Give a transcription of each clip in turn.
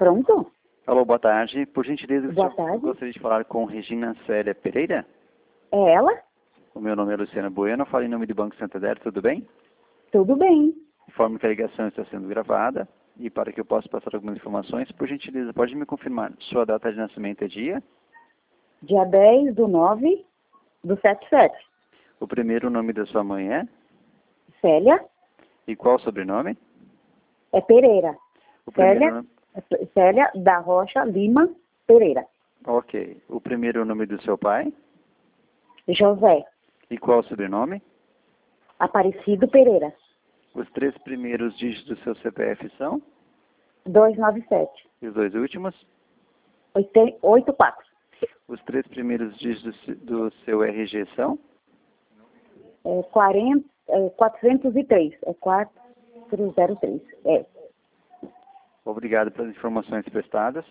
Pronto? Alô, boa tarde. Por gentileza, Boa tarde. gostaria de falar com Regina Célia Pereira. É ela? O meu nome é Luciana Bueno, falo em nome do Banco Santander, tudo bem? Tudo bem. Informo que a ligação está sendo gravada e para que eu possa passar algumas informações, por gentileza, pode me confirmar sua data de nascimento e dia? Dia 10/9/77. O primeiro nome da sua mãe é? Célia? E qual o sobrenome? É Pereira. O primeiro Célia, Célia da Rocha Lima Pereira. Ok. O primeiro nome do seu pai? José. E qual o sobrenome? Aparecido Pereira. Os três primeiros dígitos do seu CPF são? 297. E os dois últimos? 84. Os três primeiros dígitos do seu RG são? 403. É 403. É. Obrigado pelas informações prestadas.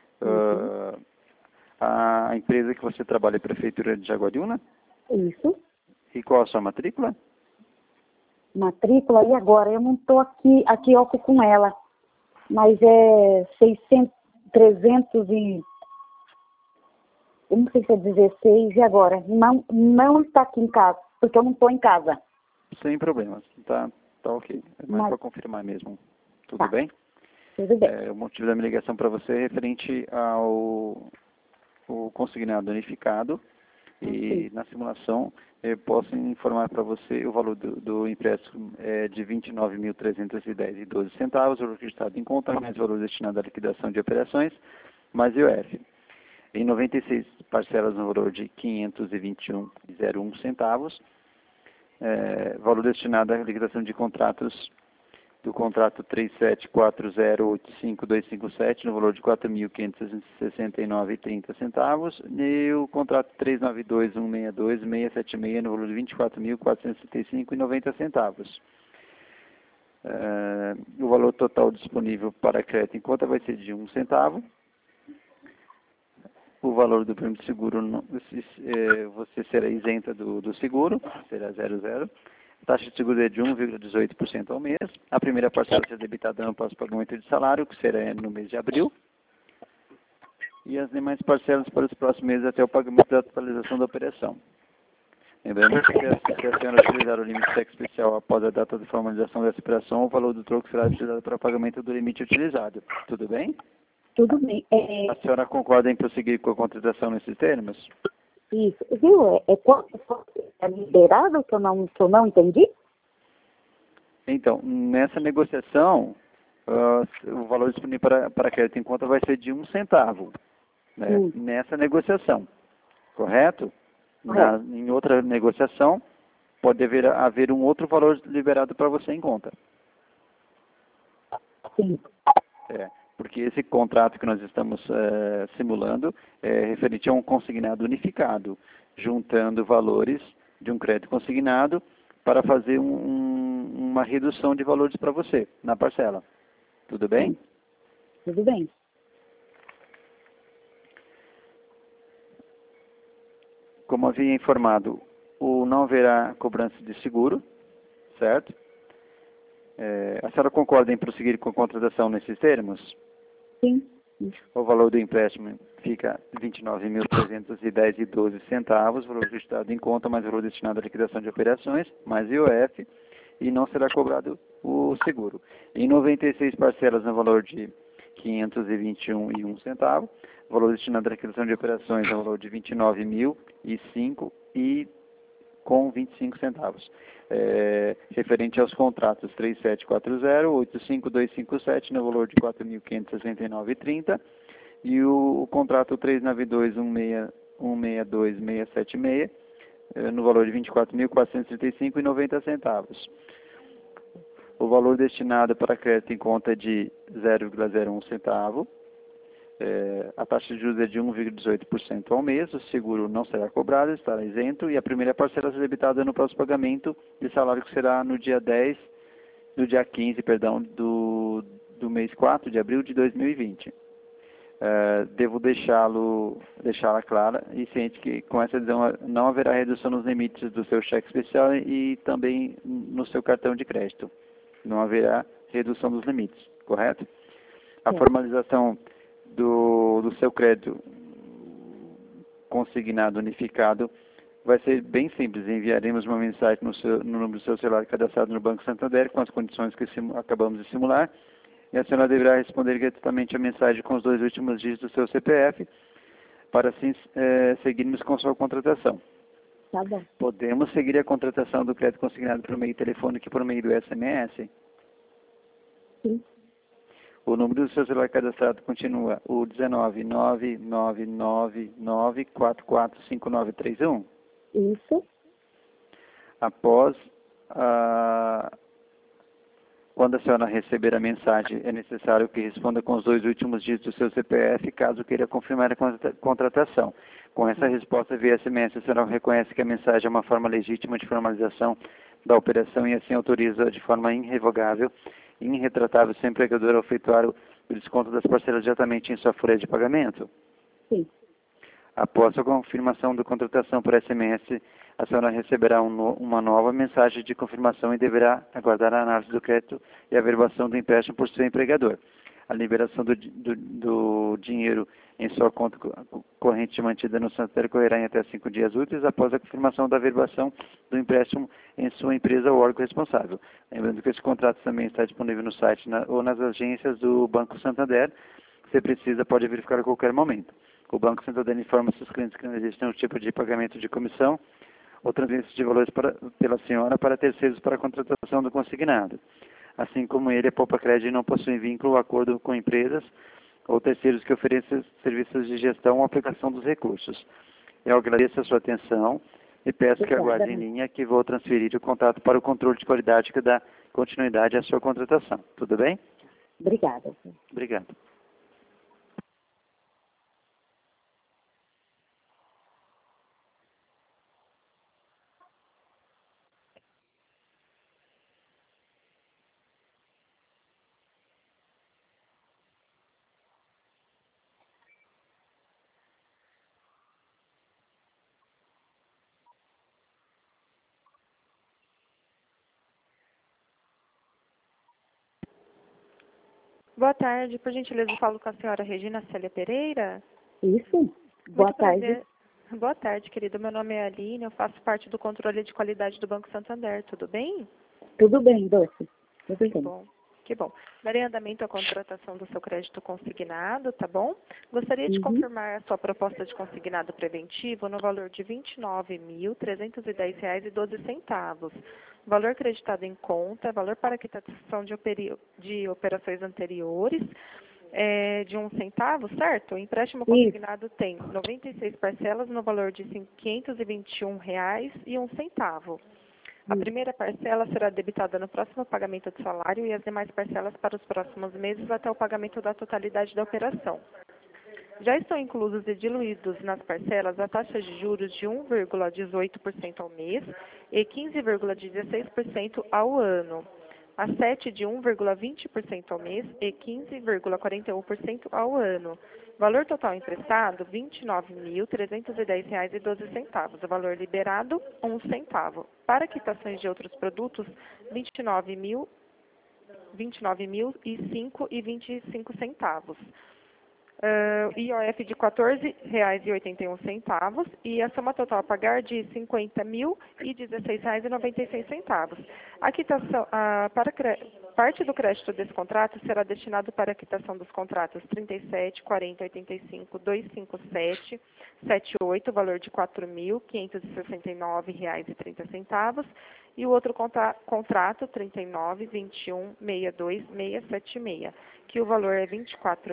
A empresa que você trabalha é a Prefeitura de Jaguariúna? Isso. E qual a sua matrícula? Matrícula, e agora? Eu não estou aqui com ela. Mas é 300 e... Eu não sei se é 16, e agora? Não está aqui em casa, porque eu não estou em casa. Sem problemas. Tá ok. É mais para confirmar mesmo. Tudo bem? Tudo bem. O motivo da minha ligação para você é referente ao consignado unificado. E na simulação eu posso informar para você o valor do empréstimo é de R$ 29.310,12, o valor acreditado em conta, mais o valor destinado à liquidação de operações, mais IOF. Em 96 parcelas no valor de R$ 521,01, valor destinado à liquidação de contratos do contrato 374085.257 no valor de R$ 4.569,30 e o contrato 392.162.676 no valor de R$ 24.465,90. O valor total disponível para crédito em conta vai ser de R$ 1 centavo. O valor do prêmio de seguro, você será isenta do seguro, será 00. A taxa de seguro é de 1,18% ao mês. A primeira parcela será debitada no pós-pagamento de salário, que será no mês de abril. E as demais parcelas para os próximos meses até o pagamento da atualização da operação. Lembrando que se a senhora utilizar o limite cheque especial após a data de formalização dessa operação, o valor do troco será utilizado para o pagamento do limite utilizado. Tudo bem? Tudo bem. A senhora concorda em prosseguir com a contratação nesses termos? Isso. Viu? É liberado que eu não entendi? Então, nessa negociação, o valor disponível para crédito em conta vai ser de R$ 1 centavo, né? Nessa negociação, correto? Em outra negociação, pode haver um outro valor liberado para você em conta. Sim. Porque esse contrato que nós estamos simulando é referente a um consignado unificado, juntando valores de um crédito consignado para fazer uma redução de valores para você na parcela. Tudo bem? Sim. Tudo bem. Como havia informado, não haverá cobrança de seguro, certo? A senhora concorda em prosseguir com a contratação nesses termos? Sim. O valor do empréstimo fica R$ 29.310,12, valor registrado em conta, mais valor destinado à liquidação de operações, mais IOF, e não será cobrado o seguro. Em 96 parcelas no valor de R$ 521,01, valor destinado à liquidação de operações no valor de R$ 29.005,25. Referente aos contratos 3740-85257 no valor de R$ 4.569,30 e o contrato 392.162.676 no valor de R$ 24.435,90. O valor destinado para crédito em conta é de 0,01 centavo. A taxa de juros é de 1,18% ao mês, o seguro não será cobrado, estará isento, e a primeira parcela será debitada no próximo pagamento de salário, que será no dia 15, do mês 4 de abril de 2020. Devo deixá-la clara e ciente que com essa decisão não haverá redução nos limites do seu cheque especial e também no seu cartão de crédito. Não haverá redução dos limites, correto? A formalização do seu crédito consignado unificado vai ser bem simples. Enviaremos uma mensagem no número do seu celular cadastrado no Banco Santander com as condições que acabamos de simular. E a senhora deverá responder gratuitamente a mensagem com os 2 últimos dígitos do seu CPF para assim seguirmos com sua contratação. Tá bom. Podemos seguir a contratação do crédito consignado por meio telefônico e por meio do SMS? Sim. O número do seu celular cadastrado continua o 19999445931. Isso. Após quando a senhora receber a mensagem, é necessário que responda com os 2 últimos dígitos do seu CPF, caso queira confirmar a contratação. Com essa resposta via SMS, a senhora reconhece que a mensagem é uma forma legítima de formalização da operação e assim autoriza de forma irrevogável e irretratável seu empregador a efetuar o desconto das parcelas diretamente em sua folha de pagamento? Sim. Após a confirmação da contratação por SMS, a senhora receberá uma nova mensagem de confirmação e deverá aguardar a análise do crédito e a averbação do empréstimo por seu empregador. A liberação do dinheiro em sua conta corrente mantida no Santander ocorrerá em até 5 dias úteis após a confirmação da averbação do empréstimo em sua empresa ou órgão responsável. Lembrando que esse contrato também está disponível no site ou nas agências do Banco Santander. Se precisa, pode verificar a qualquer momento. O Banco Santander informa seus clientes que não existe nenhum tipo de pagamento de comissão ou transferência de valores pela senhora para terceiros para a contratação do consignado. Assim como ele, a Poupa Crédito não possui vínculo ou acordo com empresas ou terceiros que ofereçam serviços de gestão ou aplicação dos recursos. Eu agradeço a sua atenção e peço que aguarde em linha que vou transferir o contato para o controle de qualidade que dá continuidade à sua contratação. Tudo bem? Obrigada. Obrigado. Boa tarde, por gentileza, eu falo com a senhora Regina Célia Pereira. Isso. Boa Muito tarde. prazer. Boa tarde, querida. Meu nome é Aline, eu faço parte do controle de qualidade do Banco Santander. Tudo bem? Tudo bem, Doce. Tudo Que bem. bom. Que bom. Darei andamento à contratação do seu crédito consignado, tá bom? Gostaria de confirmar a sua proposta de consignado preventivo no valor de R$ 29.310,12. Valor creditado em conta, valor para quitação de operações anteriores, de R$ 1, certo? O empréstimo consignado tem 96 parcelas no valor de R$ 521,01. A primeira parcela será debitada no próximo pagamento de salário e as demais parcelas para os próximos meses até o pagamento da totalidade da operação. Já estão inclusos e diluídos nas parcelas a taxa de juros de 1,18% ao mês e 15,16% ao ano, a 7 de 1,20% ao mês e 15,41% ao ano. Valor total emprestado, R$ 29.310,12. O valor liberado, R$ 1. Para quitações de outros produtos, R$ 29.005,25. IOF de R$ 14,81 e a soma total a pagar de R$ 50.016,96. A quitação, parte do crédito desse contrato será destinado para a quitação dos contratos 37, 40, 85, 257, 78, valor de R$ 4.569,30, e o outro contrato 39, 21, 62, 676, que o valor é R$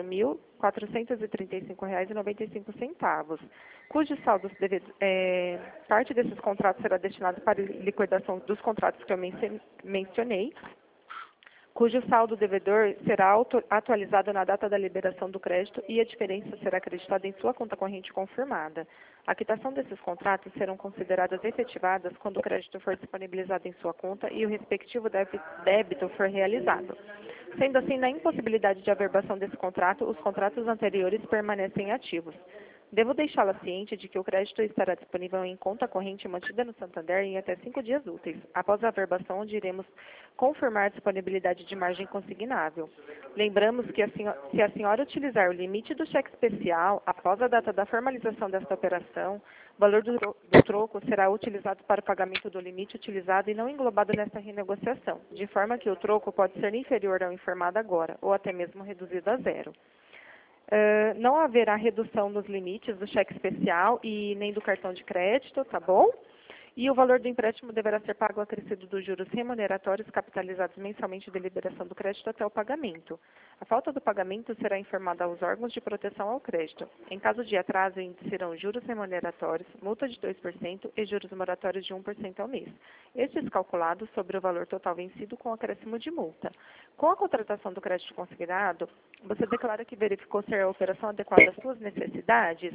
24.435,95, cujo saldo parte desses contratos será destinado para liquidação dos contratos que eu mencionei, cujo saldo devedor será atualizado na data da liberação do crédito e a diferença será acreditada em sua conta corrente confirmada. A quitação desses contratos serão consideradas efetivadas quando o crédito for disponibilizado em sua conta e o respectivo débito for realizado. Sendo assim, na impossibilidade de averbação desse contrato, os contratos anteriores permanecem ativos. Devo deixá-la ciente de que o crédito estará disponível em conta corrente mantida no Santander em até 5 dias úteis, após a averbação, onde iremos confirmar a disponibilidade de margem consignável. Lembramos que se a senhora utilizar o limite do cheque especial após a data da formalização desta operação, o valor do troco será utilizado para o pagamento do limite utilizado e não englobado nesta renegociação, de forma que o troco pode ser inferior ao informado agora, ou até mesmo reduzido a zero. Não haverá redução nos limites do cheque especial e nem do cartão de crédito, tá bom? E o valor do empréstimo deverá ser pago acrescido dos juros remuneratórios capitalizados mensalmente de liberação do crédito até o pagamento. A falta do pagamento será informada aos órgãos de proteção ao crédito. Em caso de atraso, incidirão juros remuneratórios, multa de 2% e juros moratórios de 1% ao mês. Estes calculados sobre o valor total vencido com acréscimo de multa. Com a contratação do crédito consignado, você declara que verificou ser a operação adequada às suas necessidades?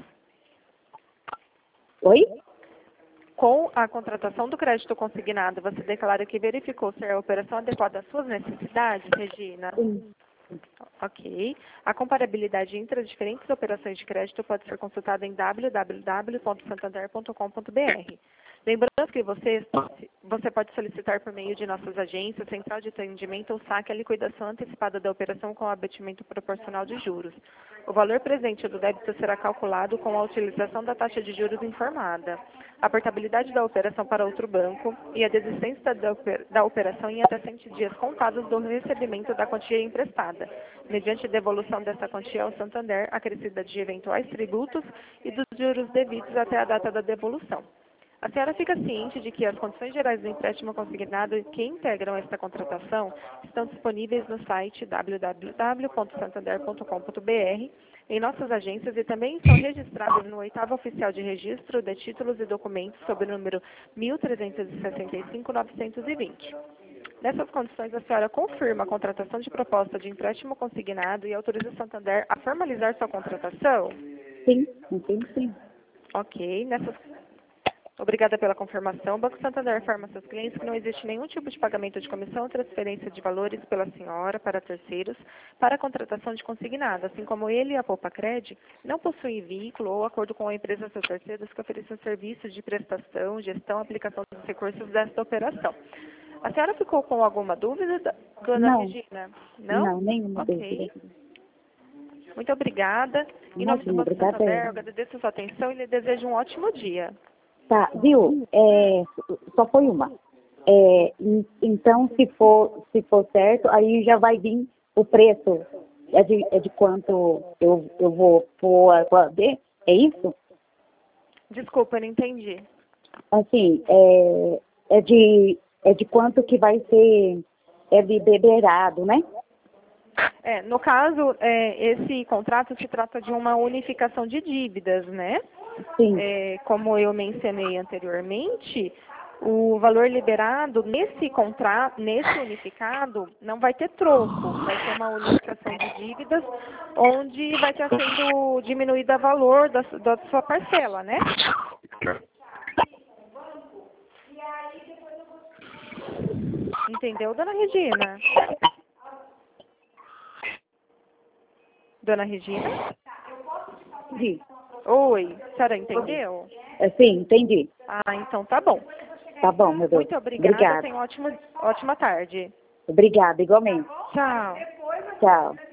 Oi? Com a contratação do crédito consignado, você declara que verificou ser a operação adequada às suas necessidades, Regina? Sim. Ok. A comparabilidade entre as diferentes operações de crédito pode ser consultada em www.santander.com.br. Lembrando que você pode solicitar por meio de nossas agências, central de atendimento ou saque a liquidação antecipada da operação com abatimento proporcional de juros. O valor presente do débito será calculado com a utilização da taxa de juros informada, a portabilidade da operação para outro banco e a desistência da operação em até 100 dias contados do recebimento da quantia emprestada, mediante devolução dessa quantia ao Santander, acrescida de eventuais tributos e dos juros devidos até a data da devolução. A senhora fica ciente de que as condições gerais do empréstimo consignado que integram esta contratação estão disponíveis no site www.santander.com.br, em nossas agências e também estão registradas no 8º Oficial de Registro de Títulos e Documentos sob o número 1365-920. Nessas condições, a senhora confirma a contratação de proposta de empréstimo consignado e autoriza o Santander a formalizar sua contratação? Sim. Ok. Obrigada pela confirmação. O Banco Santander informa seus clientes que não existe nenhum tipo de pagamento de comissão ou transferência de valores pela senhora para terceiros para a contratação de consignado, assim como ele e a Poupa-Cred não possuem vínculo ou acordo com a empresa seus terceiros que ofereçam serviços de prestação, gestão e aplicação dos recursos desta operação. A senhora ficou com alguma dúvida, dona Regina? Não, nenhuma dúvida. Muito obrigada. Em nome do Banco Santander, eu agradeço a sua atenção e lhe desejo um ótimo dia. Tá, viu? Só foi uma. Então, se for certo, aí já vai vir o preço. É de quanto eu vou pôr a ver? É isso? Desculpa, eu não entendi. Assim, é de quanto que vai ser liberado, né? No caso, esse contrato se trata de uma unificação de dívidas, né? Sim. Como eu mencionei anteriormente, o valor liberado nesse contrato, nesse unificado, não vai ter troco, vai ser uma unificação de dívidas, onde vai estar sendo diminuído o valor da sua parcela, né? Entendeu, dona Regina? Dona Regina? Sim. Oi, a senhora entendeu? Sim, entendi. Ah, então tá bom. Tá bom, meu Deus. Muito obrigada. Tenha ótima tarde. Obrigada, igualmente. Tchau. Tchau.